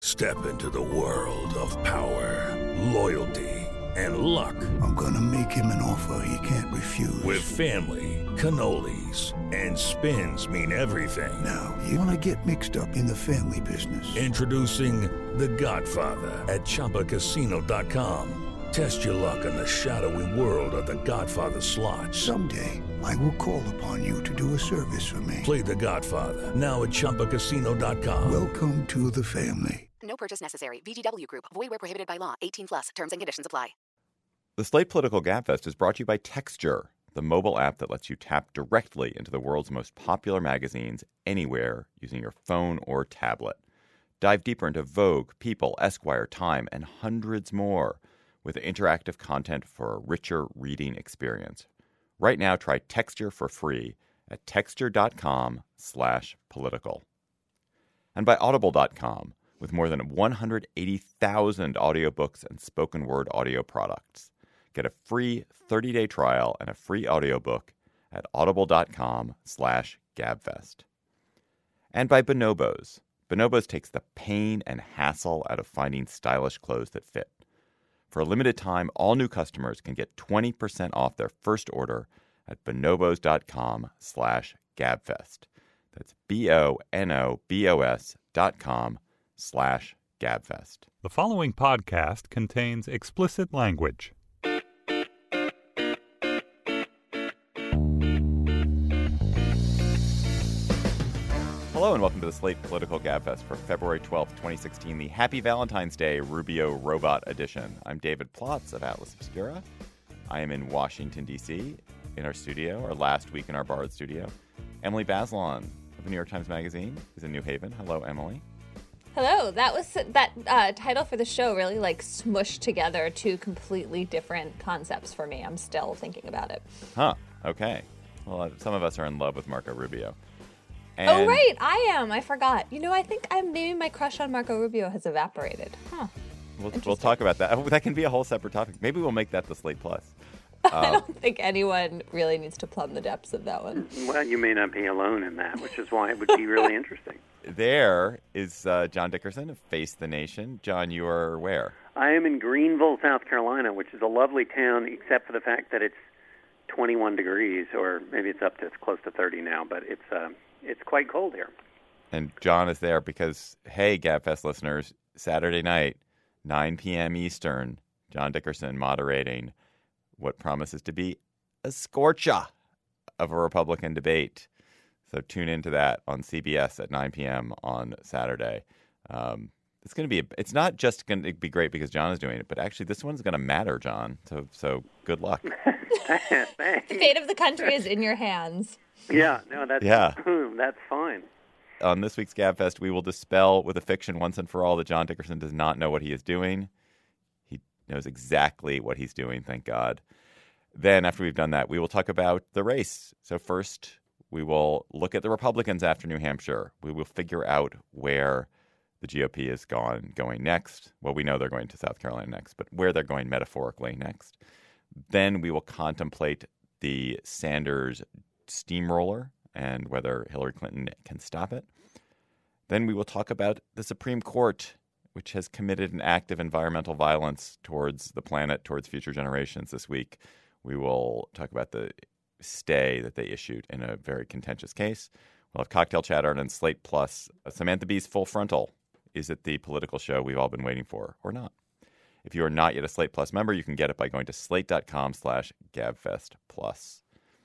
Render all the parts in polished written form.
Step into the world of power, loyalty, and luck. I'm gonna make him an offer he can't refuse. With family, cannolis, and spins mean everything. Now, you wanna get mixed up in the family business. Introducing The Godfather at ChumbaCasino.com. Test your luck in the shadowy world of The Godfather slot. Someday, I will call upon you to do a service for me. Play The Godfather now at ChumbaCasino.com. Welcome to the family. No purchase necessary. VGW Group. Void where prohibited by law. 18 plus. Terms and conditions apply. The Slate Political Gabfest is brought to you by Texture, the mobile app that lets you tap directly into the world's most popular magazines anywhere using your phone or tablet. Dive deeper into Vogue, People, Esquire, Time, and hundreds more with interactive content for a richer reading experience. Right now, try Texture for free at texture.com/political. And by Audible.com, with more than 180,000 audiobooks and spoken word audio products. Get a free 30-day trial and a free audiobook at audible.com/gabfest. And by Bonobos. Bonobos takes the pain and hassle out of finding stylish clothes that fit. For a limited time, all new customers can get 20% off their first order at bonobos.com/gabfest. That's bonobos.com/gabfest. The following podcast contains explicit language. Hello and welcome to the Slate Political Gabfest for February 12th, 2016, the Happy Valentine's Day Rubio Robot Edition. I'm David Plotz of Atlas Obscura. I am in Washington, D.C., in our studio, our last week in our Bard studio. Emily Bazelon of the New York Times Magazine is in New Haven. Hello, Emily. Hello. That title for the show really smushed together two completely different concepts for me. I'm still thinking about it. Huh. Okay. Well, some of us are in love with Marco Rubio. Oh, right. I am. I forgot. I think maybe my crush on Marco Rubio has evaporated. Huh. We'll talk about that. That can be a whole separate topic. Maybe we'll make that the Slate Plus. I don't think anyone really needs to plumb the depths of that one. Well, you may not be alone in that, which is why it would be really interesting. There is John Dickerson of Face the Nation. John, you are where? I am in Greenville, South Carolina, which is a lovely town, except for the fact that it's 21 degrees, or maybe it's close to 30 now, but it's quite cold here. And John is there because, hey, Gabfest listeners, Saturday night, 9 p.m. Eastern, John Dickerson moderating what promises to be a scorcher of a Republican debate. So tune into that on CBS at 9 p.m. on Saturday. It's going to be. It's not just going to be great because John is doing it, but actually this one's going to matter, John. So good luck. Thanks. The fate of the country is in your hands. Yeah. No, that's fine. On this week's Gabfest, we will dispel with a fiction once and for all that John Dickerson does not know what he is doing. He knows exactly what he's doing, thank God. Then, after we've done that, we will talk about the race. So first, we will look at the Republicans after New Hampshire. We will figure out where the GOP is going next. Well, we know they're going to South Carolina next, but where they're going metaphorically next. Then we will contemplate the Sanders steamroller and whether Hillary Clinton can stop it. Then we will talk about the Supreme Court, which has committed an act of environmental violence towards the planet, towards future generations this week. We will talk about the stay that they issued in a very contentious case. We'll have cocktail chatter and Slate Plus. Samantha Bee's Full Frontal. Is it the political show we've all been waiting for or not? If you are not yet a Slate Plus member, you can get it by going to slate.com/GabfestPlus.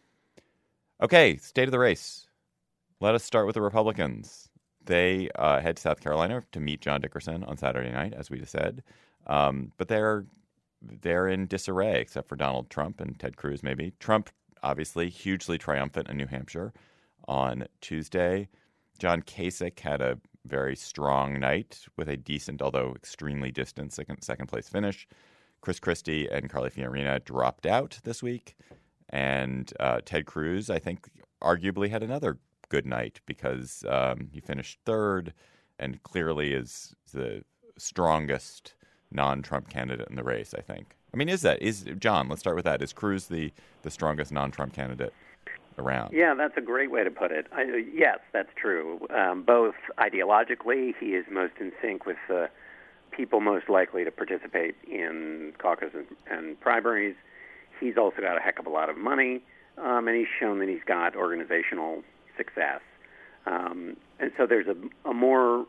Okay, state of the race. Let us start with the Republicans. They head to South Carolina to meet John Dickerson on Saturday night, as we just said. But they're in disarray, except for Donald Trump and Ted Cruz, maybe. Trump, obviously, hugely triumphant in New Hampshire on Tuesday. John Kasich had a very strong night with a decent, although extremely distant, second-place finish. Chris Christie and Carly Fiorina dropped out this week. And Ted Cruz, I think, arguably had another good night because he finished third and clearly is the strongest non-Trump candidate in the race, I think. I mean, John, let's start with that. Is Cruz the strongest non-Trump candidate around. Yeah, that's a great way to put it. Yes, that's true. Both ideologically, he is most in sync with the people most likely to participate in caucuses and primaries. He's also got a heck of a lot of money, and he's shown that he's got organizational success. And so there's a more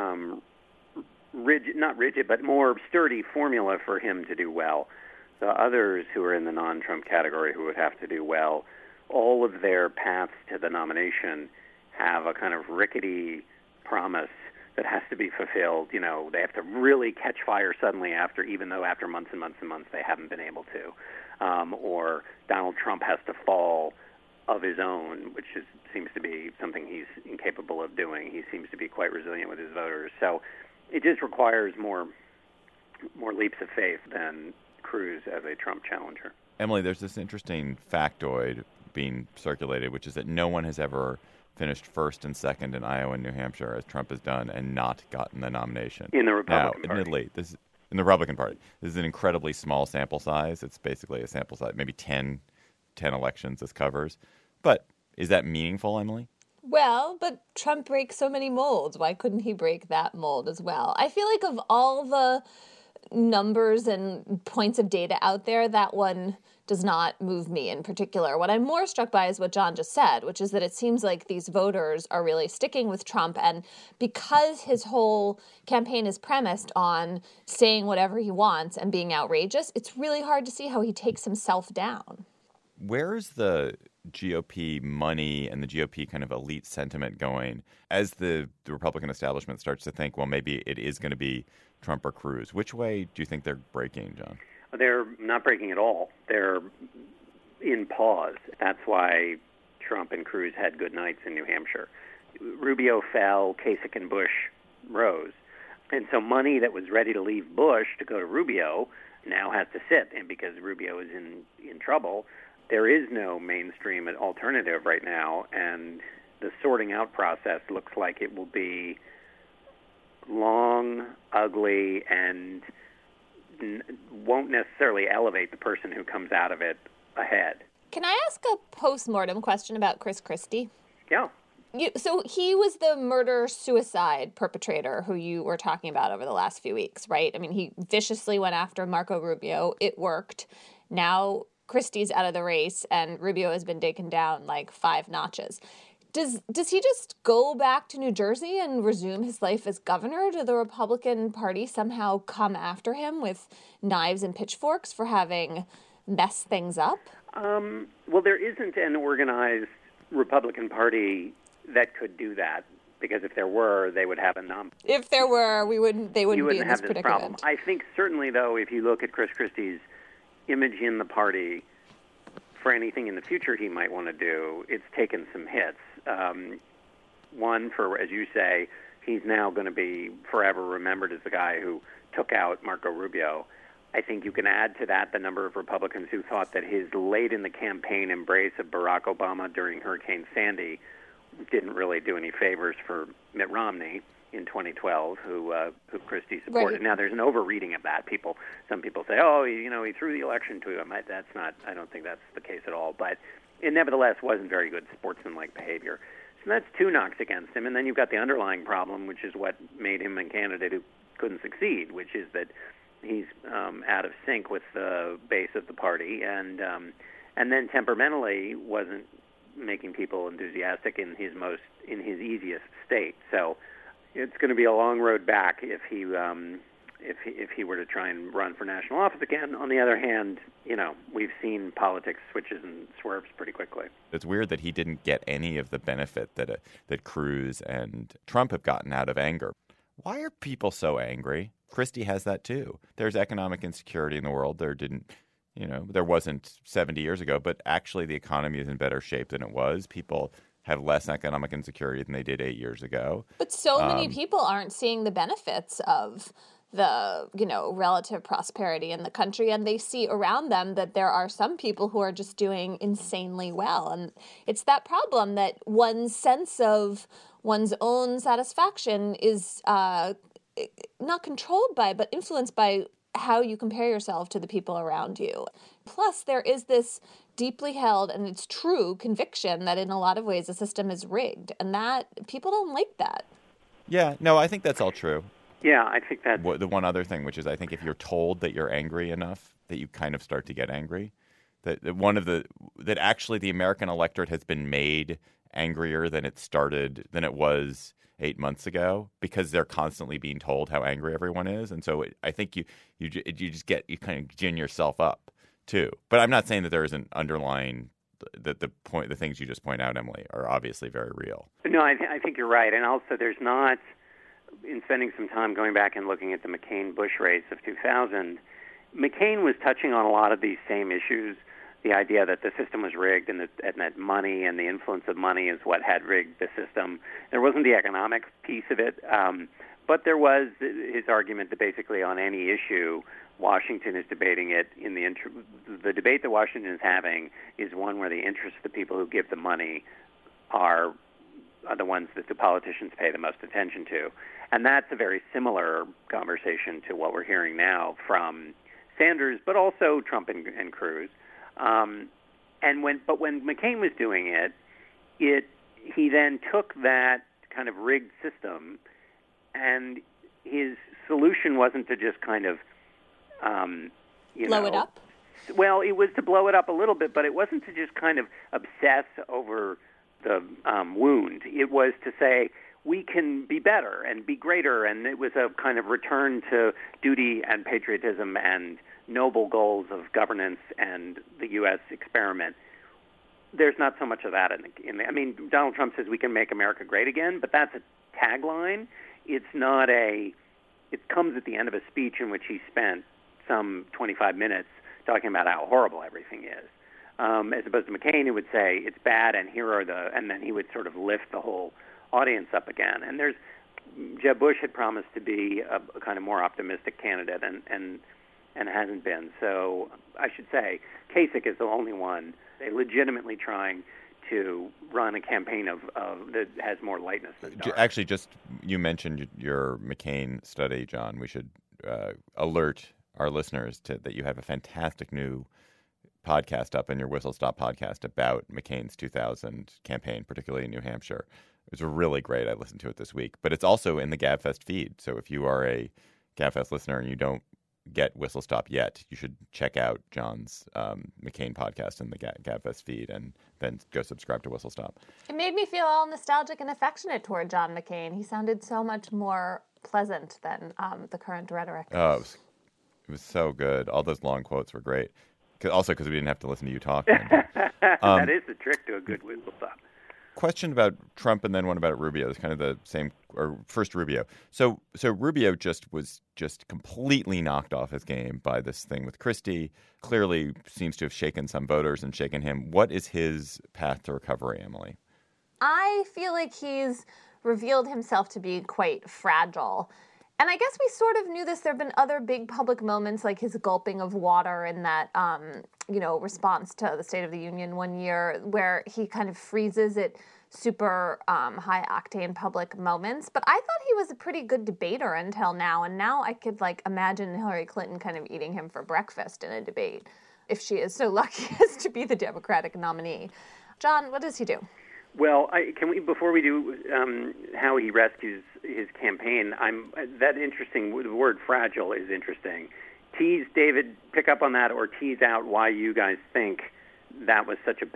not rigid, but more sturdy formula for him to do well. The others who are in the non-Trump category who would have to do well, all of their paths to the nomination have a kind of rickety promise that has to be fulfilled. You know, they have to really catch fire suddenly even though after months and months and months they haven't been able to. Or Donald Trump has to fall of his own, which seems to be something he's incapable of doing. He seems to be quite resilient with his voters. So it just requires more leaps of faith than Cruz as a Trump challenger. Emily, there's this interesting factoid being circulated, which is that no one has ever finished first and second in Iowa and New Hampshire, as Trump has done, and not gotten the nomination. In the Republican Party. Now, admittedly, in the Republican Party. This is an incredibly small sample size. It's basically a sample size, maybe 10 elections this covers. But is that meaningful, Emily? Well, but Trump breaks so many molds. Why couldn't he break that mold as well? I feel like of all the numbers and points of data out there, that one does not move me in particular. What I'm more struck by is what John just said, which is that it seems like these voters are really sticking with Trump. And because his whole campaign is premised on saying whatever he wants and being outrageous, it's really hard to see how he takes himself down. Where is the GOP money and the GOP kind of elite sentiment going as the Republican establishment starts to think, well, maybe it is going to be Trump or Cruz? Which way do you think they're breaking, John? They're not breaking at all. They're in pause. That's why Trump and Cruz had good nights in New Hampshire. Rubio fell, Kasich and Bush rose. And so money that was ready to leave Bush to go to Rubio now has to sit. And because Rubio is in trouble, there is no mainstream alternative right now. And the sorting out process looks like it will be long, ugly, and won't necessarily elevate the person who comes out of it ahead. Can I ask a post-mortem question about Chris Christie? Yeah. So he was the murder-suicide perpetrator who you were talking about over the last few weeks, right? I mean, he viciously went after Marco Rubio. It worked. Now Christie's out of the race, and Rubio has been taken down like 5 notches. Does he just go back to New Jersey and resume his life as governor? Do the Republican Party somehow come after him with knives and pitchforks for having messed things up? Well, there isn't an organized Republican Party that could do that, because if there were, they would have a If there were, they wouldn't be in this have predicament. Problem. I think certainly, though, if you look at Chris Christie's image in the party for anything in the future he might want to do, it's taken some hits. One, for, as you say, he's now going to be forever remembered as the guy who took out Marco Rubio. I think you can add to that the number of Republicans who thought that his late-in-the-campaign embrace of Barack Obama during Hurricane Sandy didn't really do any favors for Mitt Romney in 2012, who Christie supported. Right. Now, there's an overreading of that. Some people say, oh, he threw the election to him. I don't think that's the case at all. But it nevertheless wasn't very good sportsmanlike behavior. So that's 2 knocks against him. And then you've got the underlying problem, which is what made him a candidate who couldn't succeed, which is that he's out of sync with the base of the party, and then temperamentally wasn't making people enthusiastic in his easiest state. So it's going to be a long road back if he were to try and run for national office again. On the other hand, we've seen politics switches and swerves pretty quickly. It's weird that he didn't get any of the benefit that Cruz and Trump have gotten out of anger. Why are people so angry? Christie has that too. There's economic insecurity in the world. There wasn't 70 years ago, but actually the economy is in better shape than it was. People have less economic insecurity than they did 8 years ago. But so many people aren't seeing the benefits of the, relative prosperity in the country, and they see around them that there are some people who are just doing insanely well. And it's that problem that one's sense of one's own satisfaction is not controlled by, but influenced by how you compare yourself to the people around you. Plus, there is this deeply held, and it's true, conviction that in a lot of ways the system is rigged, and that people don't like that. Yeah, no, I think that's all true. Yeah, I think that The one other thing, which is I think if you're told that you're angry enough, that you kind of start to get angry. That actually the American electorate has been made angrier than it was 8 months ago, because they're constantly being told how angry everyone is, and so I think you kind of gin yourself up too. But I'm not saying that there isn't underlying the things you just point out, Emily, are obviously very real. No, I think you're right, and also there's not. In spending some time going back and looking at the McCain-Bush race of 2000, McCain was touching on a lot of these same issues. The idea that the system was rigged and that money and the influence of money is what had rigged the system. There wasn't the economic piece of it, but there was his argument that basically on any issue, Washington is debating it in the debate that Washington is having is one where the interests of the people who give the money are the ones that the politicians pay the most attention to. And that's a very similar conversation to what we're hearing now from Sanders, but also Trump and Cruz. But when McCain was doing it, he then took that kind of rigged system, and his solution wasn't to just kind of blow it up. Well, it was to blow it up a little bit, but it wasn't to just kind of obsess over the wound. It was to say, we can be better and be greater, and it was a kind of return to duty and patriotism and noble goals of governance and the U.S. experiment. There's not so much of that I mean, Donald Trump says we can make America great again, but that's a tagline. It's not it comes at the end of a speech in which he spent some 25 minutes talking about how horrible everything is. As opposed to McCain, who would say it's bad, and and then he would sort of lift the whole audience up again. And Jeb Bush had promised to be a kind of more optimistic candidate, and hasn't been. So I should say Kasich is the only one legitimately trying to run a campaign of that has more lightness than dark. Actually, just you mentioned your McCain study, John. We should alert our listeners that you have a fantastic new podcast up in your Whistle Stop podcast about McCain's 2000 campaign, particularly in New Hampshire. It was really great. I listened to it this week. But it's also in the GabFest feed. So if you are a GabFest listener and you don't get Whistle Stop yet, you should check out John's McCain podcast in the GabFest feed and then go subscribe to Whistle Stop. It made me feel all nostalgic and affectionate toward John McCain. He sounded so much more pleasant than the current rhetoric. Oh, it was so good. All those long quotes were great. Also because we didn't have to listen to you talk. That is the trick to a good Whistle Stop. Question about Trump and then one about Rubio. It's kind of the same. Or first Rubio. So Rubio was completely knocked off his game by this thing with Christie. Clearly seems to have shaken some voters and shaken him. What is his path to recovery, Emily? I feel like he's revealed himself to be quite fragile. And I guess we sort of knew this. There have been other big public moments, like his gulping of water in that, response to the State of the Union one year, where he kind of freezes at super high-octane public moments. But I thought he was a pretty good debater until now. And now I could, imagine Hillary Clinton kind of eating him for breakfast in a debate, if she is so lucky as to be the Democratic nominee. John, what does he do? Well, before we do how he rescues his campaign, that interesting. The word fragile is interesting. Tease, David, pick up on that, or tease out why you guys think that was such a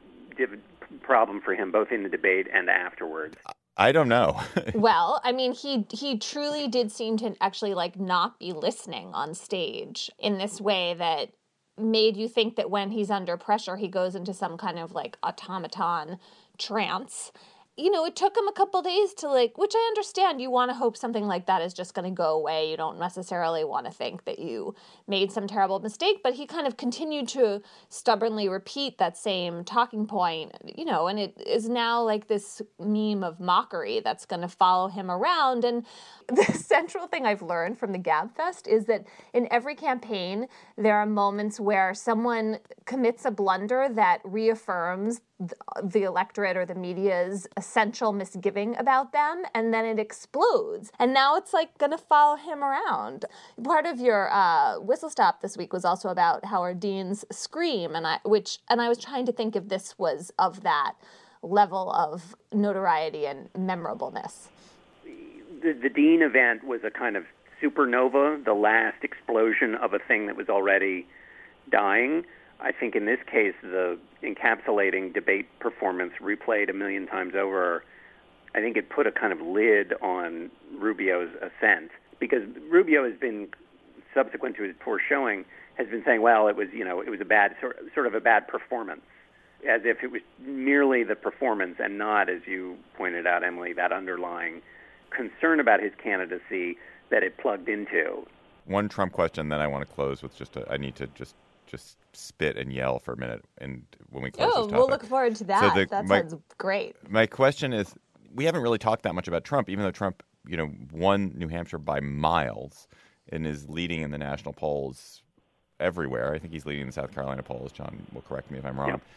problem for him, both in the debate and afterwards. I don't know. Well, I mean, he truly did seem to actually not be listening on stage in this way that made you think that when he's under pressure, he goes into some kind of automaton trance. It took him a couple days to which I understand. You want to hope something like that is just going to go away. You don't necessarily want to think that you made some terrible mistake, but he kind of continued to stubbornly repeat that same talking point, and it is now this meme of mockery that's going to follow him around. And the central thing I've learned from the GabFest is that in every campaign, there are moments where someone commits a blunder that reaffirms the electorate or the media's essential misgiving about them, and then it explodes. And now it's like going to follow him around. Part of your whistle stop this week was also about Howard Dean's Scream, and I was trying to think if this was of that level of notoriety and memorableness. The Dean event was a kind of supernova, the last explosion of a thing that was already dying. I think in this case, the encapsulating debate performance replayed a million times over, I think it put a kind of lid on Rubio's ascent, because Rubio has been, subsequent to his poor showing, has been saying, well, it was a bad, sort of a bad performance, as if it was merely the performance and not, as you pointed out, Emily, that underlying concern about his candidacy that it plugged into. One Trump question that I want to close with I need to just spit and yell for a minute, and when we close this topic. We'll look forward to that. So Sounds great. My question is, we haven't really talked that much about Trump, even though Trump, won New Hampshire by miles and is leading in the national polls everywhere. I think he's leading the South Carolina polls. John will correct me if I'm wrong.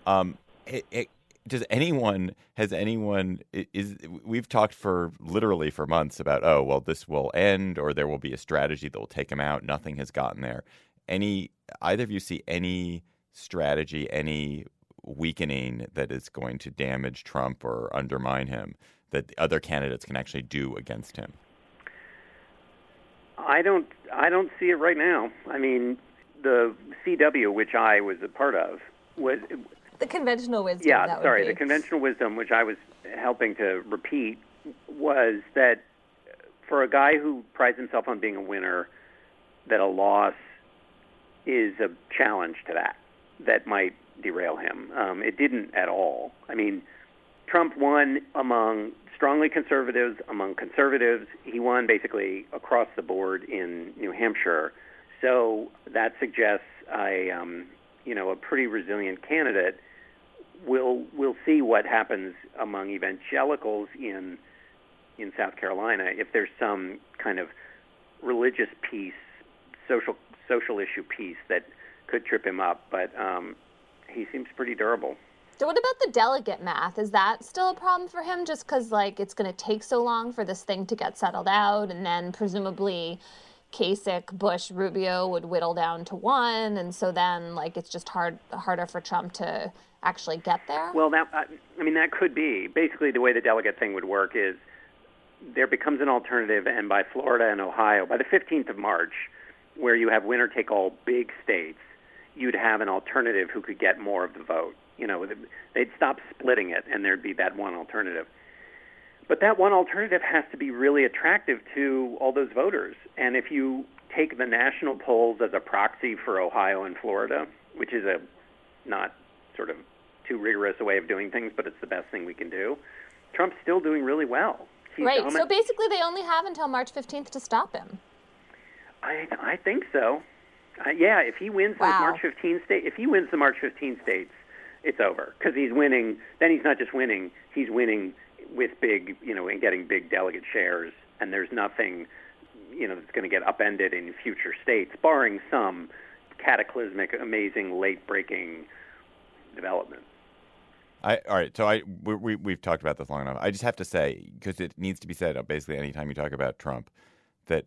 We've talked literally for months about, this will end, or there will be a strategy that will take him out. Nothing has gotten there. Either of you see any strategy, any weakening that is going to damage Trump or undermine him that the other candidates can actually do against him? I don't see it right now. I mean, the CW, which I was a part of, was the conventional wisdom. The conventional wisdom, which I was helping to repeat, was that for a guy who prides himself on being a winner, that a loss is a challenge to that might derail him. It didn't at all. I mean, Trump won among strongly conservatives, among conservatives. He won basically across the board in New Hampshire. So that suggests a pretty resilient candidate. We'll see what happens among evangelicals in South Carolina if there's some kind of religious piece, social issue piece that could trip him up, but he seems pretty durable. So what about the delegate math? Is that still a problem for him just because, it's going to take so long for this thing to get settled out, and then presumably Kasich, Bush, Rubio would whittle down to one, and so then, it's just harder for Trump to actually get there? Well, that could be. Basically, the way the delegate thing would work is there becomes an alternative, and by Florida and Ohio, by the 15th of March, where you have winner-take-all big states, you'd have an alternative who could get more of the vote. They'd stop splitting it, and there'd be that one alternative. But that one alternative has to be really attractive to all those voters. And if you take the national polls as a proxy for Ohio and Florida, which is a not sort of too rigorous a way of doing things, but it's the best thing we can do, Trump's still doing really well. Right. So basically they only have until March 15th to stop him. I think so. If he wins the March 15 state, if he wins the March 15 states, it's over, because he's winning. Then he's not just winning; he's winning with big, and getting big delegate shares. And there's nothing, that's going to get upended in future states, barring some cataclysmic, amazing, late-breaking development. All right. So we've talked about this long enough. I just have to say, because it needs to be said, basically, anytime you talk about Trump, that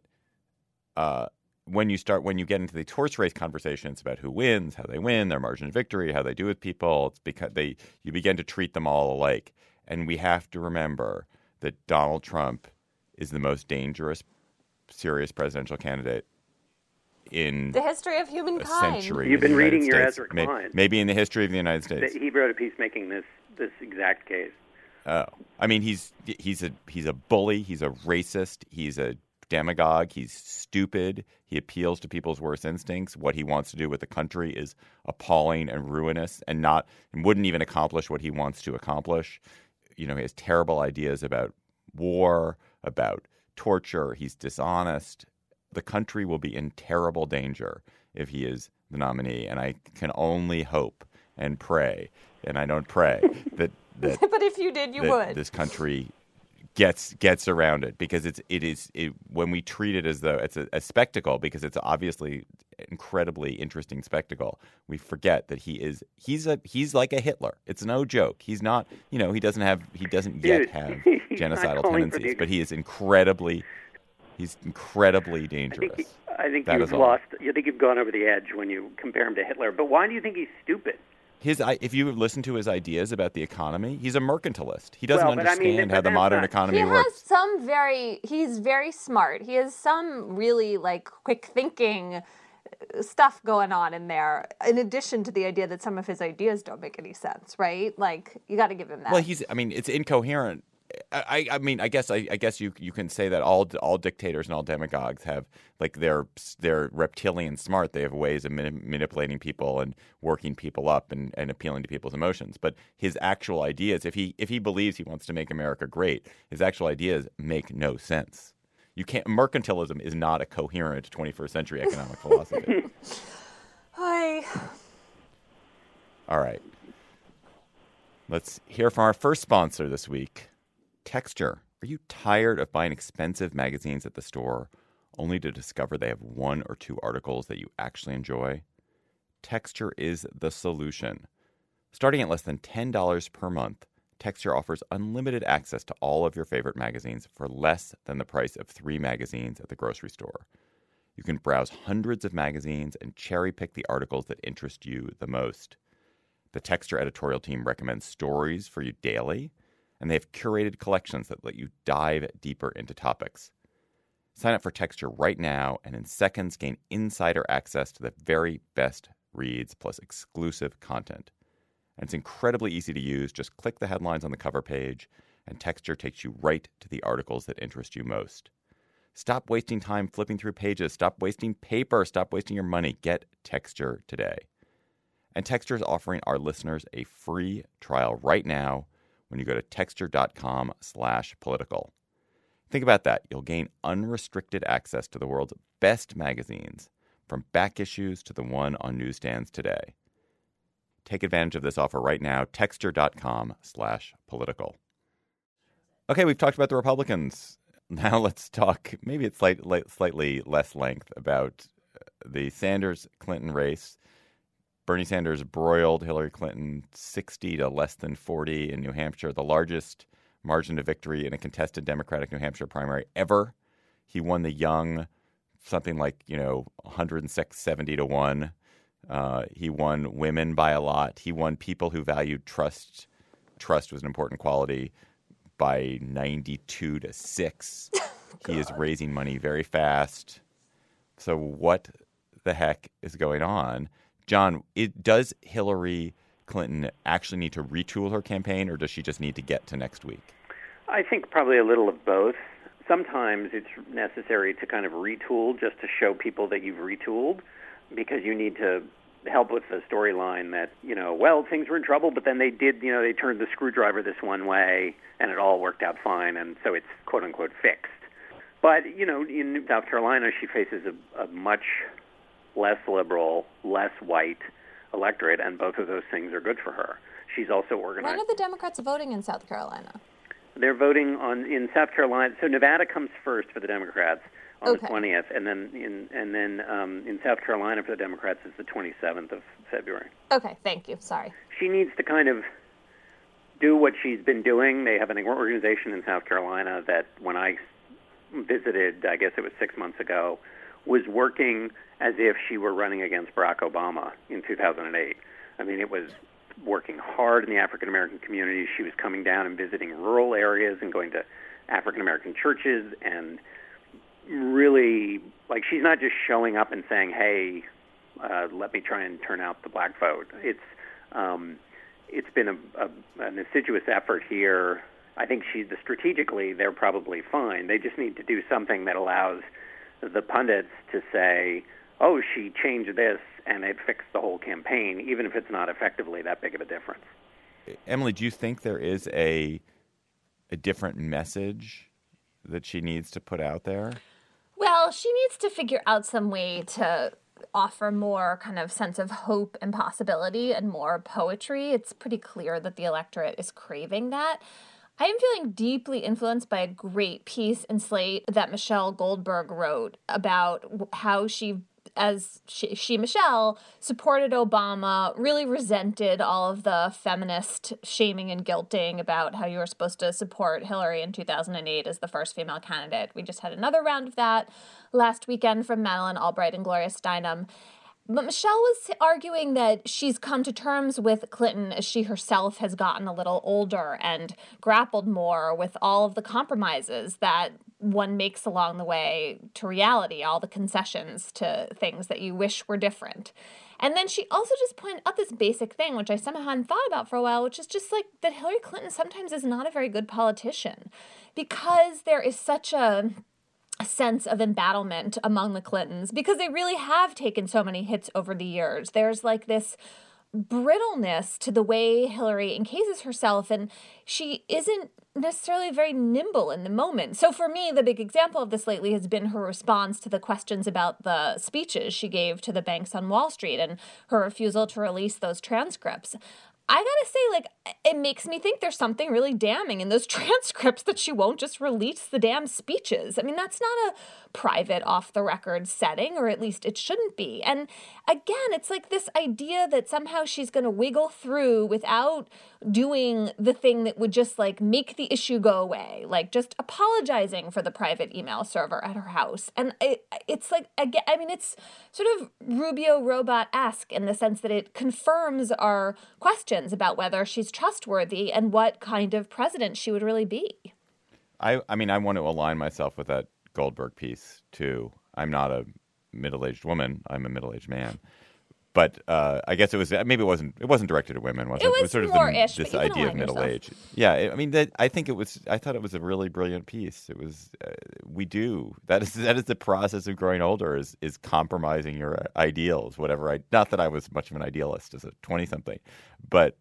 when you get into the horse race conversations about who wins, how they win, their margin of victory, how they do with people, it's because you begin to treat them all alike. And we have to remember that Donald Trump is the most dangerous, serious presidential candidate in the history of humankind. Century. You've been reading your Ezra Klein. Maybe in the history of the United States. He wrote a piece making this exact case. Oh, I mean, he's a bully. He's a racist. He's a demagogue. He's stupid. He appeals to people's worst instincts. What he wants to do with the country is appalling and ruinous, and wouldn't even accomplish what he wants to accomplish. He has terrible ideas about war, about torture. He's dishonest. The country will be in terrible danger if he is the nominee, and I can only hope and pray, and I don't pray that but if you did, you would. This country gets around it because it is when we treat it as though it's a spectacle, because it's obviously incredibly interesting spectacle, we forget that he's like a Hitler. It's no joke. He's not, he doesn't yet have genocidal tendencies, but he is incredibly dangerous. I think you've lost. You think you've gone over the edge when you compare him to Hitler. But why do you think he's stupid? If you listen to his ideas about the economy, he's a mercantilist. He doesn't understand how the modern economy works. He's very smart. He has some really quick thinking stuff going on in there, in addition to the idea that some of his ideas don't make any sense, right? You got to give him that. Well, it's incoherent. I guess you can say that all dictators and all demagogues have they're reptilian smart. They have ways of manipulating people and working people up and appealing to people's emotions. But his actual ideas, if he believes he wants to make America great, his actual ideas make no sense. Mercantilism is not a coherent 21st century economic philosophy. Hi. All right. Let's hear from our first sponsor this week. Texture. Are you tired of buying expensive magazines at the store only to discover they have one or two articles that you actually enjoy? Texture is the solution. Starting at less than $10 per month, Texture offers unlimited access to all of your favorite magazines for less than the price of 3 magazines at the grocery store. You can browse hundreds of magazines and cherry-pick the articles that interest you the most. The Texture editorial team recommends stories for you daily, and they have curated collections that let you dive deeper into topics. Sign up for Texture right now, and in seconds gain insider access to the very best reads plus exclusive content. And it's incredibly easy to use. Just click the headlines on the cover page, and Texture takes you right to the articles that interest you most. Stop wasting time flipping through pages. Stop wasting paper. Stop wasting your money. Get Texture today. And Texture is offering our listeners a free trial right now when you go to texture.com/political. Think about that. You'll gain unrestricted access to the world's best magazines, from back issues to the one on newsstands today. Take advantage of this offer right now. Texture.com/political. Okay, we've talked about the Republicans. Now let's talk, maybe it's slightly less length, about the Sanders-Clinton race. Bernie Sanders broiled Hillary Clinton 60 to less than 40 in New Hampshire, the largest margin of victory in a contested Democratic New Hampshire primary ever. He won the young, something like, 170 to 1. He won women by a lot. He won people who valued trust. Trust was an important quality, by 92 to 6. He is raising money very fast. So what the heck is going on? John, does Hillary Clinton actually need to retool her campaign, or does she just need to get to next week? I think probably a little of both. Sometimes it's necessary to kind of retool just to show people that you've retooled, because you need to help with the storyline that, things were in trouble, but then they turned the screwdriver this one way and it all worked out fine, and so it's quote-unquote fixed. But, in South Carolina, she faces a much less liberal, less white electorate, and both of those things are good for her. She's also organized. When are the Democrats voting in South Carolina? They're voting in South Carolina. So Nevada comes first for the Democrats on the 20th, and then in South Carolina for the Democrats is the 27th of February. Okay, thank you. Sorry. She needs to kind of do what she's been doing. They have an organization in South Carolina that, when I visited, I guess it was 6 months ago, was working as if she were running against Barack Obama in 2008. I mean, it was working hard in the African-American community. She was coming down and visiting rural areas and going to African-American churches, and really, she's not just showing up and saying, hey, let me try and turn out the black vote. It's been an assiduous effort here. I think strategically, they're probably fine. They just need to do something that allows the pundits to say, oh, she changed this and it fixed the whole campaign, even if it's not effectively that big of a difference. Emily, do you think there is a different message that she needs to put out there? Well, she needs to figure out some way to offer more kind of sense of hope and possibility and more poetry. It's pretty clear that the electorate is craving that. I am feeling deeply influenced by a great piece in Slate that Michelle Goldberg wrote about how Michelle, supported Obama, really resented all of the feminist shaming and guilting about how you were supposed to support Hillary in 2008 as the first female candidate. We just had another round of that last weekend from Madeleine Albright and Gloria Steinem. But Michelle was arguing that she's come to terms with Clinton as she herself has gotten a little older and grappled more with all of the compromises that one makes along the way to reality, all the concessions to things that you wish were different. And then she also just pointed out this basic thing, which I somehow hadn't thought about for a while, which is just like that Hillary Clinton sometimes is not a very good politician because there is such a sense of embattlement among the Clintons because they really have taken so many hits over the years. There's like this brittleness to the way Hillary encases herself, and she isn't necessarily very nimble in the moment. So for me, the big example of this lately has been her response to the questions about the speeches she gave to the banks on Wall Street and her refusal to release those transcripts. I gotta say, like, it makes me think there's something really damning in those transcripts that she won't just release the damn speeches. I mean, that's not a private, off-the-record setting, or at least it shouldn't be. And again, it's like this idea that somehow she's going to wiggle through without doing the thing that would just, like, make the issue go away, like just apologizing for the private email server at her house. And it's like, again, I mean, it's sort of Rubio robot-esque in the sense that it confirms our questions about whether she's trustworthy and what kind of president she would really be. I mean, I want to align myself with that Goldberg piece too. I'm not a middle-aged woman. I'm a middle-aged man. But I guess it wasn't directed at women, was it? It was sort of more-ish, this but you can idea of align middle yourself. age. Yeah, I mean, I thought it was a really brilliant piece. It was that is the process of growing older is compromising your ideals, whatever. Not that I was much of an idealist as a 20-something, but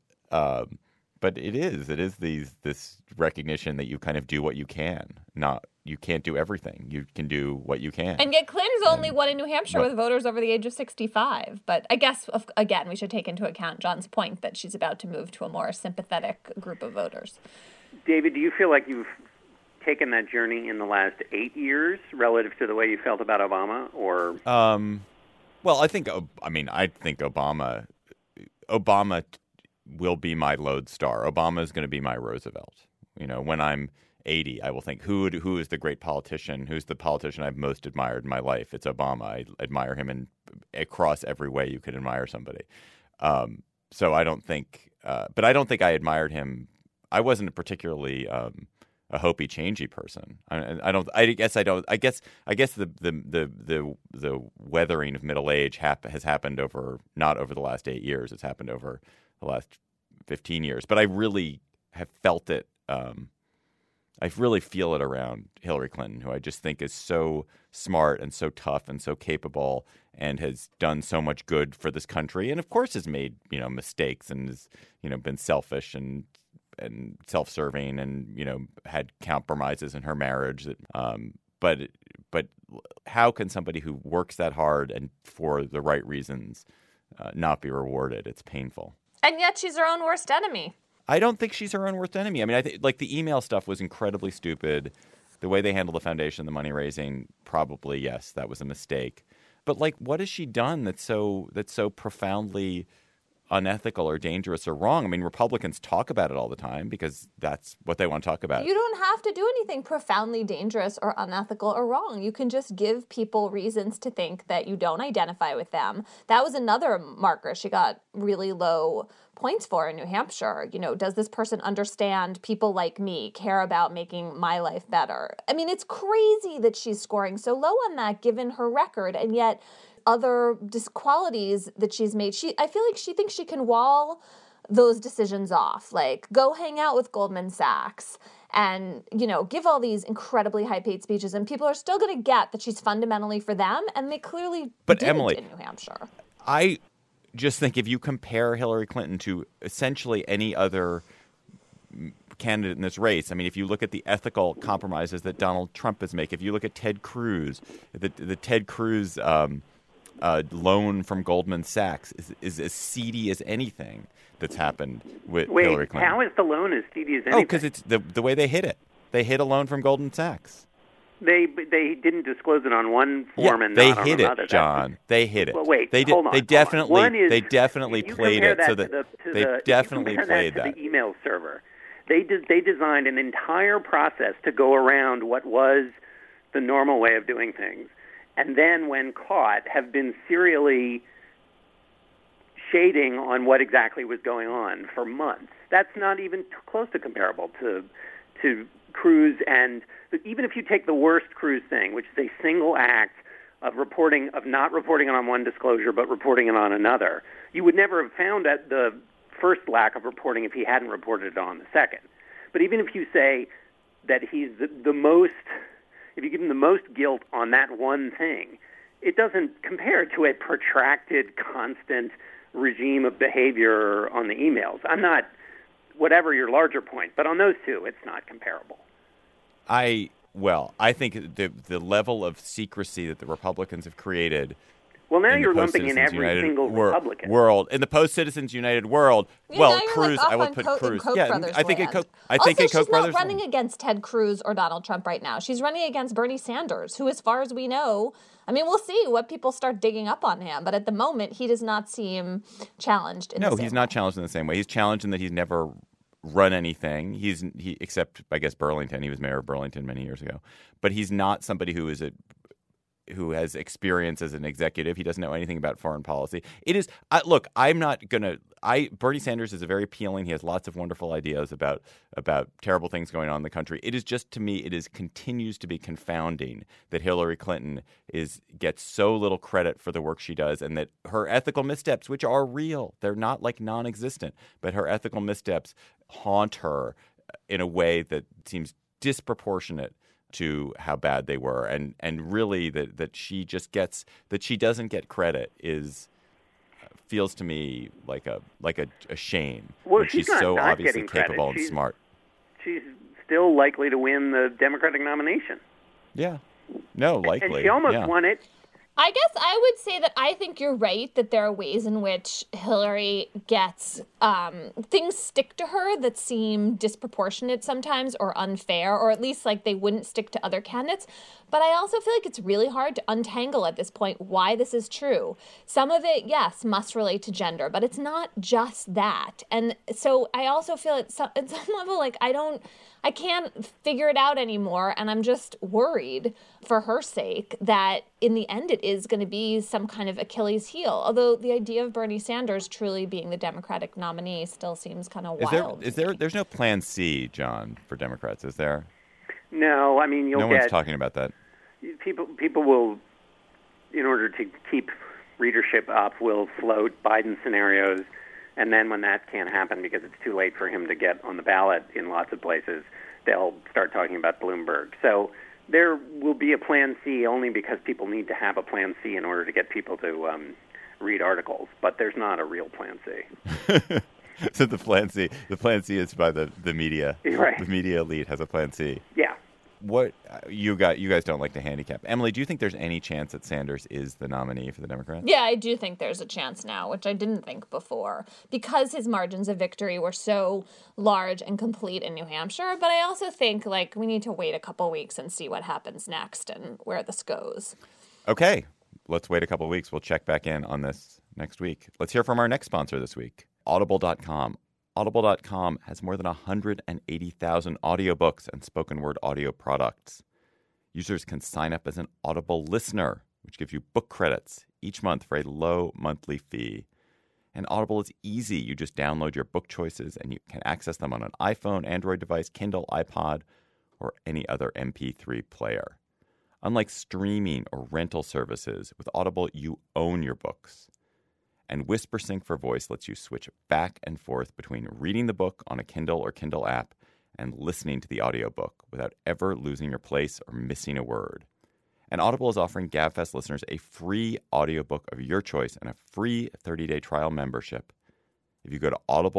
it is this recognition that you kind of do what you can. You can't do everything. You can do what you can. And yet Clinton's only won in New Hampshire with voters over the age of 65. But I guess, again, we should take into account John's point that she's about to move to a more sympathetic group of voters. David, do you feel like you've taken that journey in the last 8 years relative to the way you felt about Obama? Or well, I think Obama will be my lodestar. Obama is going to be my Roosevelt. You know, when I'm 80, I will think, who is the great politician? Who's the politician I've most admired in my life? It's Obama. I admire him across every way you could admire somebody. So I don't think, but I don't think I admired him. I wasn't a particularly a hopey, changey person. I guess the weathering of middle age has happened not over the last 8 years. It's happened over the last 15 years. But I really have felt it. I really feel it around Hillary Clinton, who I just think is so smart and so tough and so capable and has done so much good for this country. And of course has made, mistakes and has, been selfish and self-serving and, had compromises in her marriage. But how can somebody who works that hard and for the right reasons not be rewarded? It's painful. And yet she's her own worst enemy. I don't think she's her own worst enemy. I mean, I think like the email stuff was incredibly stupid. The way they handled the foundation, the money raising, probably yes, that was a mistake. But like, what has she done that's so profoundly unethical or dangerous or wrong? I mean, Republicans talk about it all the time because that's what they want to talk about. You don't have to do anything profoundly dangerous or unethical or wrong. You can just give people reasons to think that you don't identify with them. That was another marker she got really low points for in New Hampshire. Does this person understand people like me, care about making my life better? I mean, it's crazy that she's scoring so low on that given her record, and yet other qualities that she's made, I feel like she thinks she can wall those decisions off, like go hang out with Goldman Sachs and, give all these incredibly high-paid speeches, and people are still going to get that she's fundamentally for them, and they clearly didn't Emily, in New Hampshire. I just think if you compare Hillary Clinton to essentially any other candidate in this race, I mean, if you look at the ethical compromises that Donald Trump has made, if you look at Ted Cruz, the Ted Cruz a loan from Goldman Sachs is as seedy as anything that's happened with Hillary Clinton. How is the loan as seedy as anything? Oh, because it's the way they hid it. They hid a loan from Goldman Sachs. They didn't disclose it on one form and they not on hid another. it, John. They hid it. Well, wait, hold on. They definitely You played compare it that so to that the, they definitely you compare played that that. to the email server. They designed an entire process to go around what was the normal way of doing things, and then when caught, have been serially shading on what exactly was going on for months. That's not even close to comparable to Cruz, and even if you take the worst Cruz thing, which is a single act of not reporting it on one disclosure but reporting it on another, you would never have found that the first lack of reporting if he hadn't reported it on the second. But even if you say that he's the most, if you give him the most guilt on that one thing, it doesn't compare to a protracted, constant regime of behavior on the emails. I'm not, whatever your larger point, but on those two, it's not comparable. I think the level of secrecy that the Republicans have created. Well, now you're lumping in every single Republican world in the post-Citizens United world. Cruz, I would put Cruz. I think Koch she's brothers. Not running against Ted Cruz or Donald Trump right now. She's running against Bernie Sanders, who, as far as we know, I mean, we'll see what people start digging up on him. But at the moment, he does not seem challenged. No, he's not challenged in the same way. He's challenged in that he's never run anything. Except I guess Burlington. He was mayor of Burlington many years ago. But he's not somebody who who has experience as an executive. He doesn't know anything about foreign policy. It is look, I'm not going to Bernie Sanders is very appealing. He has lots of wonderful ideas about terrible things going on in the country. It is just, to me, continues to be confounding that Hillary Clinton gets so little credit for the work she does, and that her ethical missteps, which are real, they're not like non-existent, but her ethical missteps haunt her in a way that seems disproportionate to how bad they were, and really that she doesn't get credit feels to me like a shame. Well, she's so obviously capable and smart. She's still likely to win the Democratic nomination. Yeah, no, likely. And she almost won it. I guess I would say that I think you're right that there are ways in which Hillary gets things stick to her that seem disproportionate sometimes or unfair, or at least like they wouldn't stick to other candidates. But I also feel like it's really hard to untangle at this point why this is true. Some of it, yes, must relate to gender, but it's not just that. And so I also feel at some level like I can't figure it out anymore, and I'm just worried for her sake that in the end it is going to be some kind of Achilles heel. Although the idea of Bernie Sanders truly being the Democratic nominee still seems kind of wild. There's no plan C, John, for Democrats, is there? No, I mean, no one's talking about that. People will, in order to keep readership up, will float Biden scenarios. And then when that can't happen because it's too late for him to get on the ballot in lots of places, they'll start talking about Bloomberg. So there will be a plan C only because people need to have a plan C in order to get people to read articles. But there's not a real plan C. So the plan C is by the media. Right. The media elite has a plan C. Yeah. What you guys don't like the handicap. Emily, do you think there's any chance that Sanders is the nominee for the Democrats? Yeah, I do think there's a chance now, which I didn't think before, because his margins of victory were so large and complete in New Hampshire. But I also think we need to wait a couple weeks and see what happens next and where this goes. Okay, let's wait a couple weeks. We'll check back in on this next week. Let's hear from our next sponsor this week, Audible.com. Audible.com has more than 180,000 audiobooks and spoken word audio products. Users can sign up as an Audible listener, which gives you book credits each month for a low monthly fee. And Audible is easy. You just download your book choices and you can access them on an iPhone, Android device, Kindle, iPod, or any other MP3 player. Unlike streaming or rental services, with Audible, you own your books. And WhisperSync for Voice lets you switch back and forth between reading the book on a Kindle or Kindle app and listening to the audiobook without ever losing your place or missing a word. And Audible is offering GabFest listeners a free audiobook of your choice and a free 30-day trial membership if you go to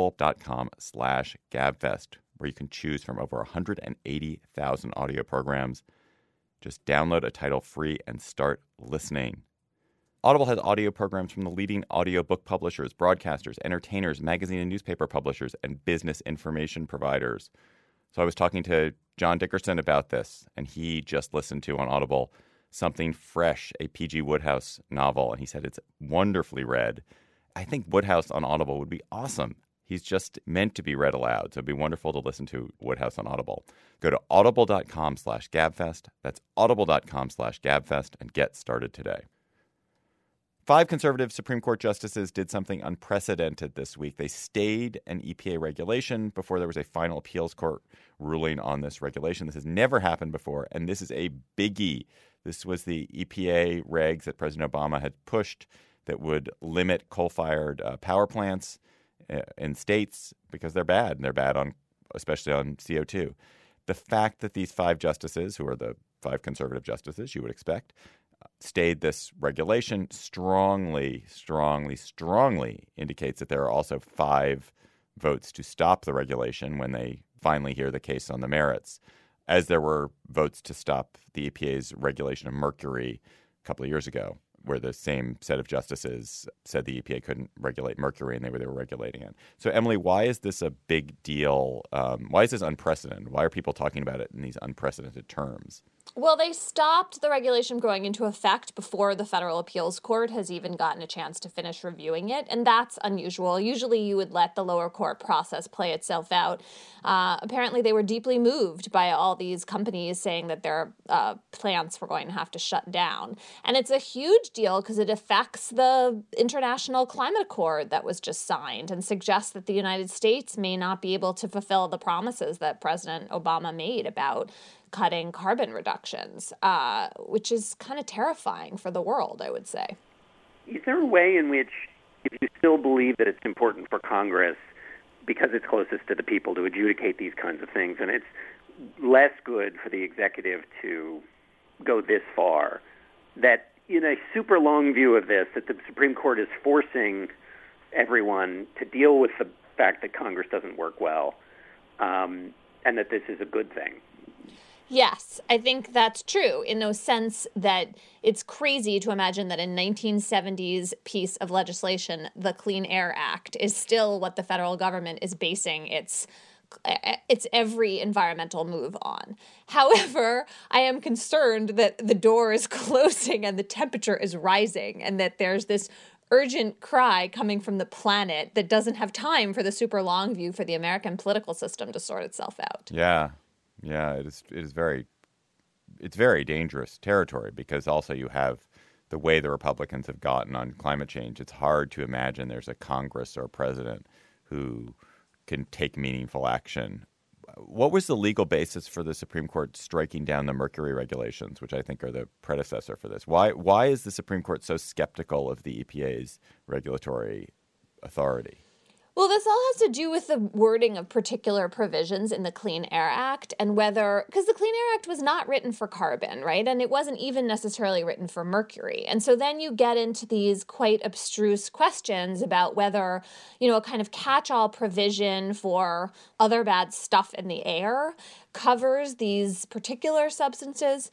audible.com/GabFest, where you can choose from over 180,000 audio programs. Just download a title free and start listening. Audible has audio programs from the leading audiobook publishers, broadcasters, entertainers, magazine and newspaper publishers, and business information providers. So I was talking to John Dickerson about this, and he just listened to on Audible Something Fresh, a P.G. Wodehouse novel, and he said it's wonderfully read. I think Wodehouse on Audible would be awesome. He's just meant to be read aloud, so it'd be wonderful to listen to Wodehouse on Audible. Go to audible.com/gabfest. That's audible.com/gabfest and get started today. 5 conservative Supreme Court justices did something unprecedented this week. They stayed an EPA regulation before there was a final appeals court ruling on this regulation. This has never happened before, and this is a biggie. This was the EPA regs that President Obama had pushed that would limit coal-fired power plants in states because they're bad, and they're bad on, especially on CO2. The fact that these 5 justices, who are the 5 conservative justices you would expect, stayed this regulation strongly indicates that there are also 5 votes to stop the regulation when they finally hear the case on the merits, as there were votes to stop the EPA's regulation of mercury a couple of years ago, where the same set of justices said the EPA couldn't regulate mercury and they were regulating it. So, Emily, why is this a big deal? Why is this unprecedented? Why are people talking about it in these unprecedented terms? Well, they stopped the regulation going into effect before the Federal Appeals Court has even gotten a chance to finish reviewing it, and that's unusual. Usually you would let the lower court process play itself out. Apparently they were deeply moved by all these companies saying that their plants were going to have to shut down. And it's a huge deal because it affects the International Climate Accord that was just signed and suggests that the United States may not be able to fulfill the promises that President Obama made about cutting carbon reductions, which is kind of terrifying for the world, I would say. Is there a way in which, if you still believe that it's important for Congress, because it's closest to the people, to adjudicate these kinds of things, and it's less good for the executive to go this far, that in a super long view of this, that the Supreme Court is forcing everyone to deal with the fact that Congress doesn't work well, and that this is a good thing? Yes, I think that's true in the sense that it's crazy to imagine that a 1970s piece of legislation, the Clean Air Act, is still what the federal government is basing its every environmental move on. However, I am concerned that the door is closing and the temperature is rising and that there's this urgent cry coming from the planet that doesn't have time for the super long view for the American political system to sort itself out. Yeah, it is very dangerous territory because also you have the way the Republicans have gotten on climate change. It's hard to imagine there's a Congress or a president who can take meaningful action. What was the legal basis for the Supreme Court striking down the mercury regulations, which I think are the predecessor for this? Why is the Supreme Court so skeptical of the EPA's regulatory authority? Well, this all has to do with the wording of particular provisions in the Clean Air Act and whether, because the Clean Air Act was not written for carbon, right? And it wasn't even necessarily written for mercury. And so then you get into these quite abstruse questions about whether, a kind of catch-all provision for other bad stuff in the air covers these particular substances.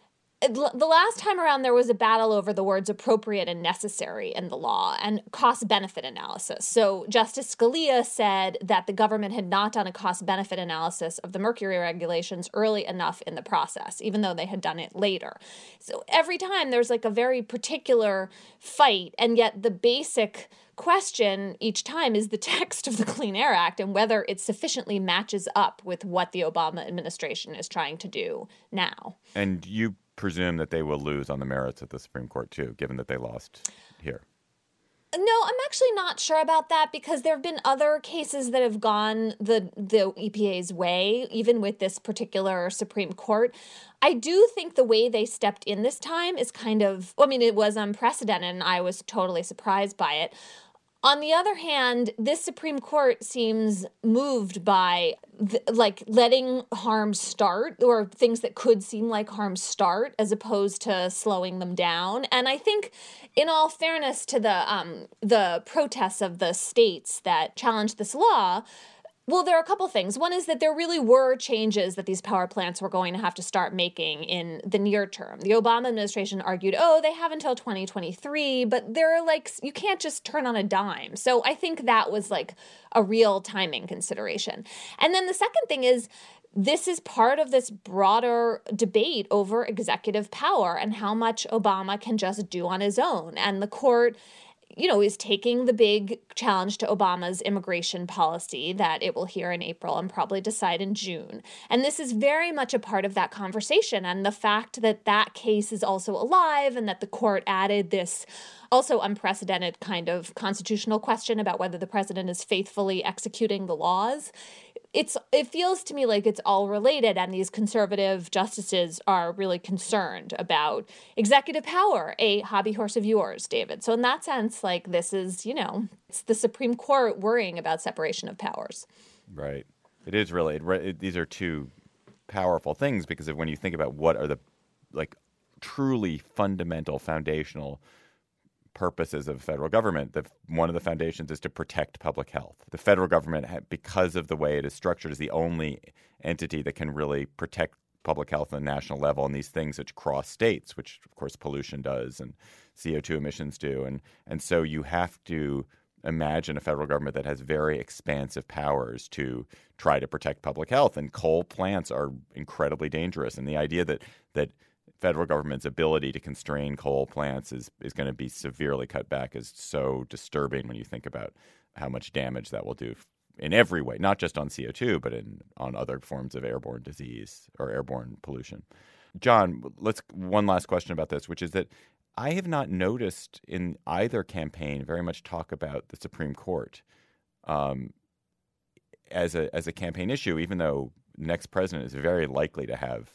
The last time around, there was a battle over the words appropriate and necessary in the law and cost-benefit analysis. So Justice Scalia said that the government had not done a cost-benefit analysis of the mercury regulations early enough in the process, even though they had done it later. So every time there's like a very particular fight, and yet the basic question each time is the text of the Clean Air Act and whether it sufficiently matches up with what the Obama administration is trying to do now. And you presume that they will lose on the merits at the Supreme Court, too, given that they lost here. No, I'm actually not sure about that because there have been other cases that have gone the EPA's way, even with this particular Supreme Court. I do think the way they stepped in this time is it was unprecedented, and I was totally surprised by it. On the other hand, this Supreme Court seems moved by letting harm start, or things that could seem like harm start, as opposed to slowing them down. And I think, in all fairness to the protests of the states that challenged this law, Well, there are a couple things. One is that there really were changes that these power plants were going to have to start making in the near term. The Obama administration argued, they have until 2023, but they're like, you can't just turn on a dime. So I think that was like a real timing consideration. And then the second thing is, this is part of this broader debate over executive power and how much Obama can just do on his own. And the court, is taking the big challenge to Obama's immigration policy that it will hear in April and probably decide in June. And this is very much a part of that conversation. And the fact that that case is also alive and that the court added this also unprecedented kind of constitutional question about whether the president is faithfully executing the laws. It feels to me like it's all related, and these conservative justices are really concerned about executive power, a hobby horse of yours, David. So in that sense, like this is, it's the Supreme Court worrying about separation of powers. Right. It is really, these are two powerful things, because when you think about what are the truly fundamental, foundational purposes of federal government, one of the foundations is to protect public health. The federal government, because of the way it is structured, is the only entity that can really protect public health on a national level, and these things which cross states, which of course pollution does and CO2 emissions do. And so you have to imagine a federal government that has very expansive powers to try to protect public health. And coal plants are incredibly dangerous. And the idea that federal government's ability to constrain coal plants is going to be severely cut back is so disturbing when you think about how much damage that will do in every way, not just on CO2, but on other forms of airborne disease or airborne pollution. John, one last question about this, which is that I have not noticed in either campaign very much talk about the Supreme Court as a campaign issue, even though the next president is very likely to have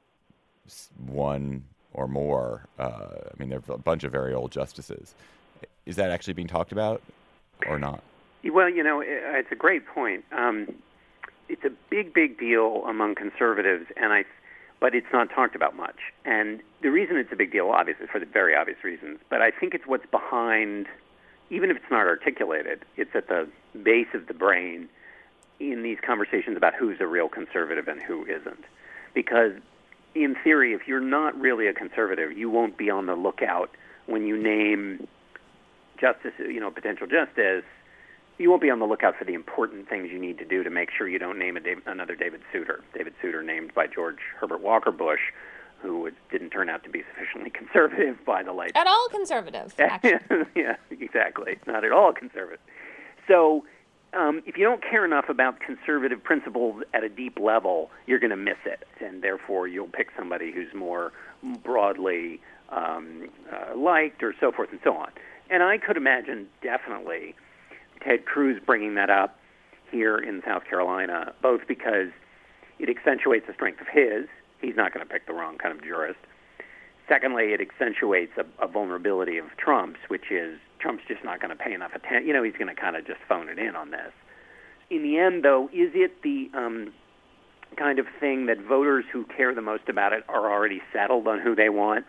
one or more. There are a bunch of very old justices. Is that actually being talked about or not? Well, it's a great point. It's a big, big deal among conservatives, but it's not talked about much. And the reason it's a big deal, obviously, for the very obvious reasons, but I think it's what's behind, even if it's not articulated, it's at the base of the brain in these conversations about who's a real conservative and who isn't. Because in theory, if you're not really a conservative, you won't be on the lookout when you name justice, potential justice. You won't be on the lookout for the important things you need to do to make sure you don't name another David Souter. David Souter, named by George Herbert Walker Bush, who didn't turn out to be sufficiently conservative by the light. At all conservative, actually. Yeah, exactly. Not at all conservative. So if you don't care enough about conservative principles at a deep level, you're going to miss it, and therefore you'll pick somebody who's more broadly liked, or so forth and so on. And I could imagine definitely Ted Cruz bringing that up here in South Carolina, both because it accentuates the strength of he's not going to pick the wrong kind of jurist. Secondly, it accentuates a vulnerability of Trump's, which is Trump's just not going to pay enough attention. He's going to kind of just phone it in on this. In the end, though, is it the kind of thing that voters who care the most about it are already settled on who they want?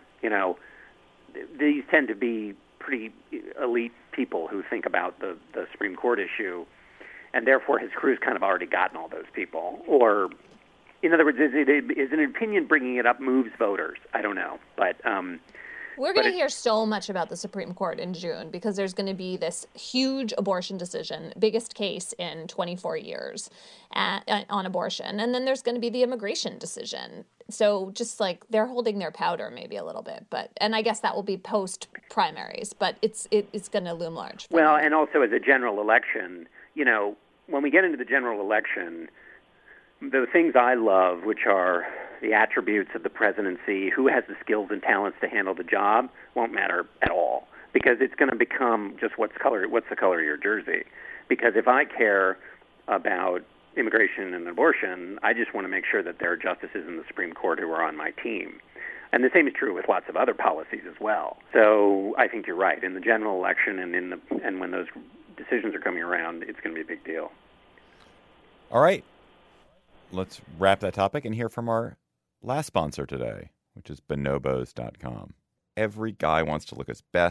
These tend to be pretty elite people who think about the Supreme Court issue, and therefore has Cruz kind of already gotten all those people? Or, in other words, is an opinion bringing it up moves voters? I don't know, but we're going to hear so much about the Supreme Court in June, because there's going to be this huge abortion decision, biggest case in 24 years on abortion. And then there's going to be the immigration decision. So just like they're holding their powder maybe a little bit. And I guess that will be post primaries, but it's going to loom large. Well, and also as a general election, when we get into the general election, the things I love, which are the attributes of the presidency, who has the skills and talents to handle the job, won't matter at all, because it's going to become just what's the color of your jersey. Because if I care about immigration and abortion, I just want to make sure that there are justices in the Supreme Court who are on my team. And the same is true with lots of other policies as well. So I think you're right. In the general election and when those decisions are coming around, it's going to be a big deal. All right. Let's wrap that topic and hear from our last sponsor today, which is Bonobos.com. Every guy wants to look his best,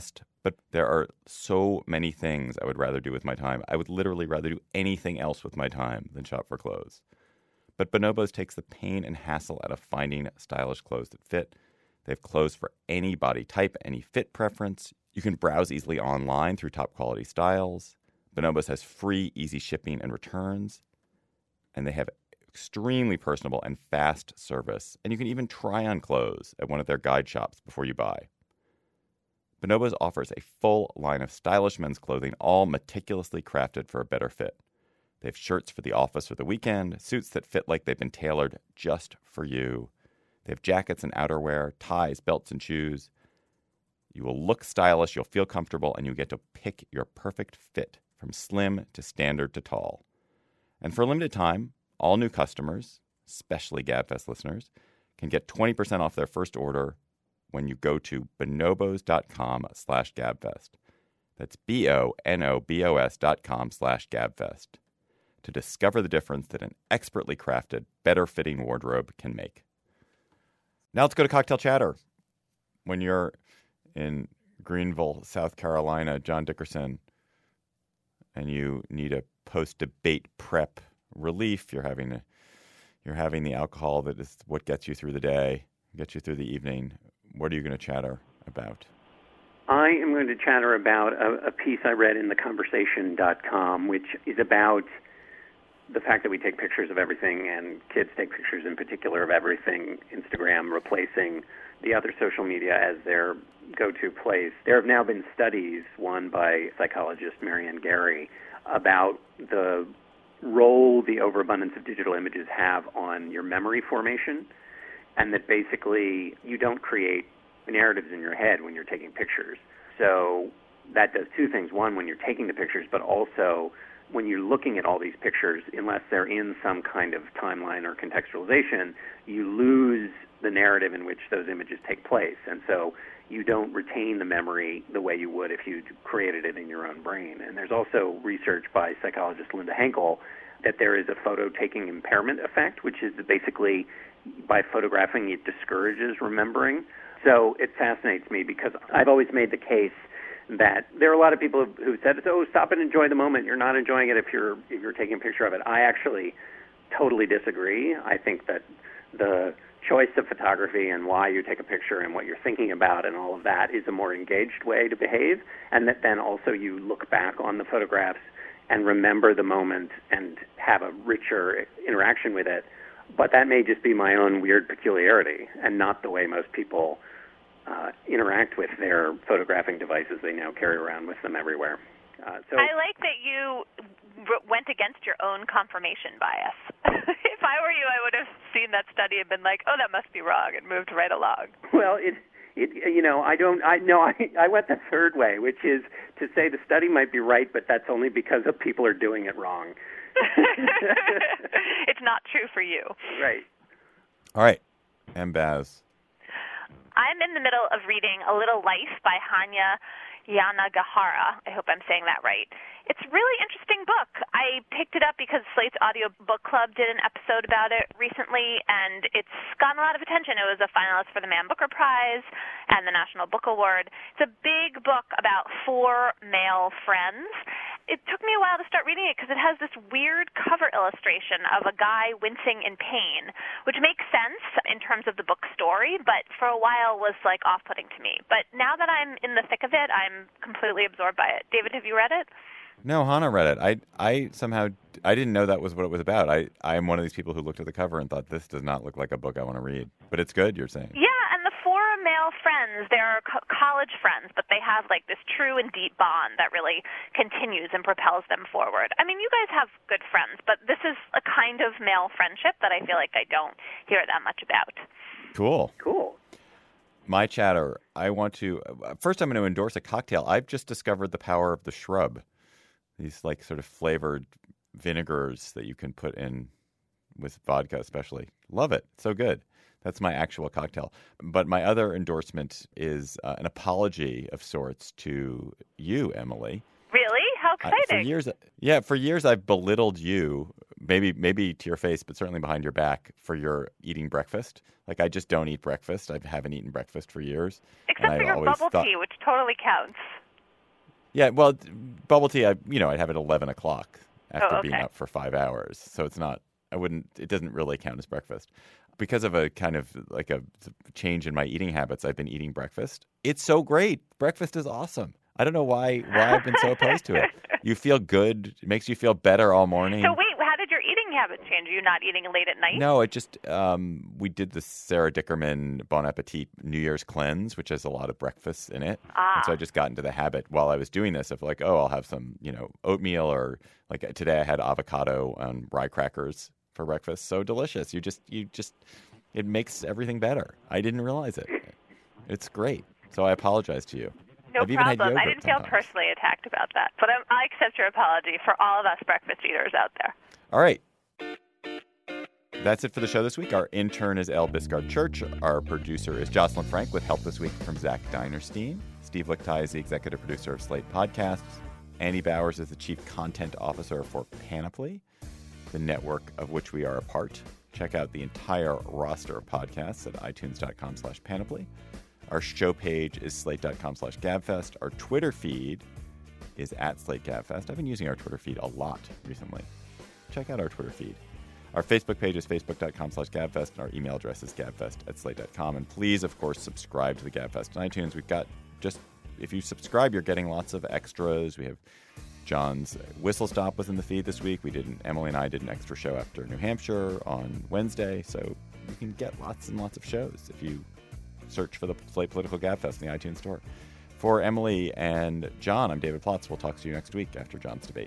But there are so many things I would rather do with my time. I would literally rather do anything else with my time than shop for clothes. But Bonobos takes the pain and hassle out of finding stylish clothes that fit. They have clothes for any body type, any fit preference. You can browse easily online through top quality styles. Bonobos has free, easy shipping and returns. And they have extremely personable and fast service. And you can even try on clothes at one of their guide shops before you buy. Bonobos offers a full line of stylish men's clothing, all meticulously crafted for a better fit. They have shirts for the office or the weekend, suits that fit like they've been tailored just for you. They have jackets and outerwear, ties, belts, and shoes. You will look stylish, you'll feel comfortable, and you get to pick your perfect fit from slim to standard to tall. And for a limited time, all new customers, especially GabFest listeners, can get 20% off their first order when you go to bonobos.com/GabFest. That's bonobos.com/GabFest to discover the difference that an expertly crafted, better-fitting wardrobe can make. Now let's go to Cocktail Chatter. When you're in Greenville, South Carolina, John Dickerson, and you need a post-debate prep relief, you're having the alcohol that is what gets you through the day, gets you through the evening. What are you going to chatter about? I am going to chatter about a piece I read in theconversation.com, which is about the fact that we take pictures of everything, and kids take pictures in particular of everything, Instagram replacing the other social media as their go-to place. There have now been studies, one by psychologist Marianne Gary, about the role the overabundance of digital images have on your memory formation, and that basically you don't create narratives in your head when you're taking pictures. So that does two things. One, when you're taking the pictures, but also when you're looking at all these pictures, unless they're in some kind of timeline or contextualization, you lose the narrative in which those images take place. And so you don't retain the memory the way you would if you created it in your own brain. And there's also research by psychologist Linda Henkel that there is a photo-taking impairment effect, which is basically by photographing, it discourages remembering. So it fascinates me because I've always made the case that there are a lot of people who said, "Oh, stop and enjoy the moment. You're not enjoying it if you're taking a picture of it." I actually totally disagree. I think that the choice of photography and why you take a picture and what you're thinking about and all of that is a more engaged way to behave, and that then also you look back on the photographs and remember the moment and have a richer interaction with it. But that may just be my own weird peculiarity and not the way most people interact with their photographing devices they now carry around with them everywhere. So I like that you went against your own confirmation bias. If I were you, I would have seen that study and been like, "Oh, that must be wrong," and moved right along. Well, I went the third way, which is to say the study might be right, but that's only because of people are doing it wrong. It's not true for you. Right. All right. And Baz. I'm in the middle of reading A Little Life by Hanya Yanagihara. I hope I'm saying that right. It's a really interesting book. I picked it up because Slate's Audio Book Club did an episode about it recently, and it's gotten a lot of attention. It was a finalist for the Man Booker Prize and the National Book Award. It's a big book about 4 male friends. It took me a while to start reading it because it has this weird cover illustration of a guy wincing in pain, which makes sense in terms of the book story, but for a while was like off-putting to me. But now that I'm in the thick of it, I'm completely absorbed by it. David, have you read it? No, Hannah read it. I somehow didn't know that was what it was about. I am one of these people who looked at the cover and thought, this does not look like a book I want to read. But it's good, you're saying. Yeah, and the 4 male friends, they're college friends, but they have like this true and deep bond that really continues and propels them forward. I mean, you guys have good friends, but this is a kind of male friendship that I feel like I don't hear that much about. Cool. My chatter, first I'm going to endorse a cocktail. I've just discovered the power of the shrub. These like sort of flavored vinegars that you can put in with vodka especially. Love it. So good. That's my actual cocktail. But my other endorsement is an apology of sorts to you, Emily. Really? How exciting. For years I've belittled you, maybe to your face, but certainly behind your back, for your eating breakfast. Like, I just don't eat breakfast. I haven't eaten breakfast for years. Except for your bubble tea, which totally counts. Yeah, well, bubble tea, I'd have it 11 o'clock after being okay. up for 5 hours. So it's not, it doesn't really count as breakfast. Because of a kind of like a change in my eating habits, I've been eating breakfast. It's so great. Breakfast is awesome. I don't know why I've been so opposed to it. You feel good. It makes you feel better all morning. So wait, how did your eating habits change? Are you not eating late at night? No, it just, we did the Sarah Dickerman Bon Appetit New Year's cleanse, which has a lot of breakfast in it. And so I just got into the habit while I was doing this of like, I'll have some, oatmeal, or like today I had avocado and rye crackers for breakfast. So delicious. It makes everything better. I didn't realize it. It's great. So I apologize to you. No I've even had problem. I yogurt didn't feel sometimes. personally attacked about that. But I accept your apology for all of us breakfast eaters out there. All right. That's it for the show this week. Our intern is Elle Biscard Church. Our producer is Jocelyn Frank, with help this week from Zach Dinerstein. Steve Lichtai is the executive producer of Slate Podcasts. Annie Bowers is the chief content officer for Panoply, the network of which we are a part. Check out the entire roster of podcasts at itunes.com/panoply. Our show page is slate.com/gabfest. Our Twitter feed is @SlateGabFest. I've been using our Twitter feed a lot recently. Check out our Twitter feed. Our Facebook page is facebook.com/gabfest, and our email address is gabfest@slate.com. And please, of course, subscribe to the Gabfest on iTunes. We've got if you subscribe, you're getting lots of extras. We have John's Whistle Stop was in the feed this week. Emily and I did an extra show after New Hampshire on Wednesday. So you can get lots and lots of shows if you search for the Slate Political Gabfest in the iTunes store. For Emily and John, I'm David Plotz. We'll talk to you next week after John's debate.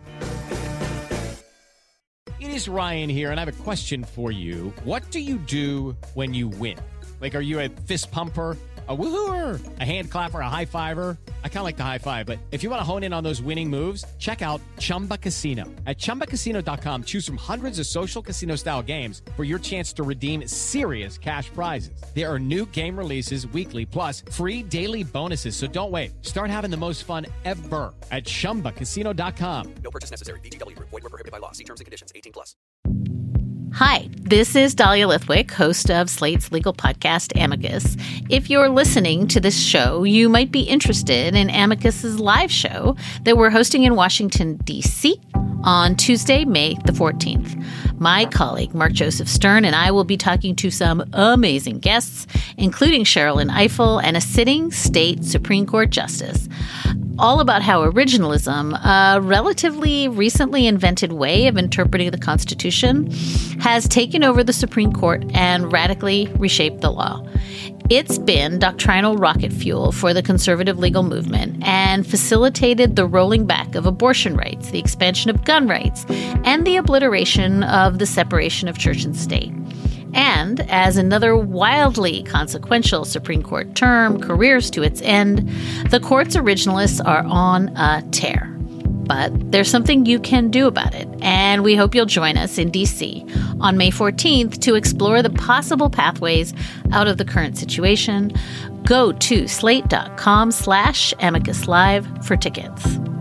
It is Ryan here, and I have a question for you. What do you do when you win? Like, are you a fist pumper, a woohooer, a hand clapper, a high fiver? I kind of like the high five, but if you want to hone in on those winning moves, check out Chumba Casino. At ChumbaCasino.com, choose from hundreds of social casino-style games for your chance to redeem serious cash prizes. There are new game releases weekly, plus free daily bonuses. So don't wait. Start having the most fun ever at ChumbaCasino.com. No purchase necessary. VGW Group. Void where prohibited by law. See terms and conditions. 18+. Hi, this is Dahlia Lithwick, host of Slate's legal podcast, Amicus. If you're listening to this show, you might be interested in Amicus's live show that we're hosting in Washington, D.C. on Tuesday, May the 14th. My colleague, Mark Joseph Stern, and I will be talking to some amazing guests, including Sherrilyn Ifill and a sitting state Supreme Court justice, all about how originalism, a relatively recently invented way of interpreting the Constitution, has taken over the Supreme Court and radically reshaped the law. It's been doctrinal rocket fuel for the conservative legal movement and facilitated the rolling back of abortion rights, the expansion of gun rights, and the obliteration of the separation of church and state. And as another wildly consequential Supreme Court term careers to its end, the court's originalists are on a tear. But there's something you can do about it, and we hope you'll join us in D.C. on May 14th to explore the possible pathways out of the current situation. Go to slate.com/amicuslive for tickets.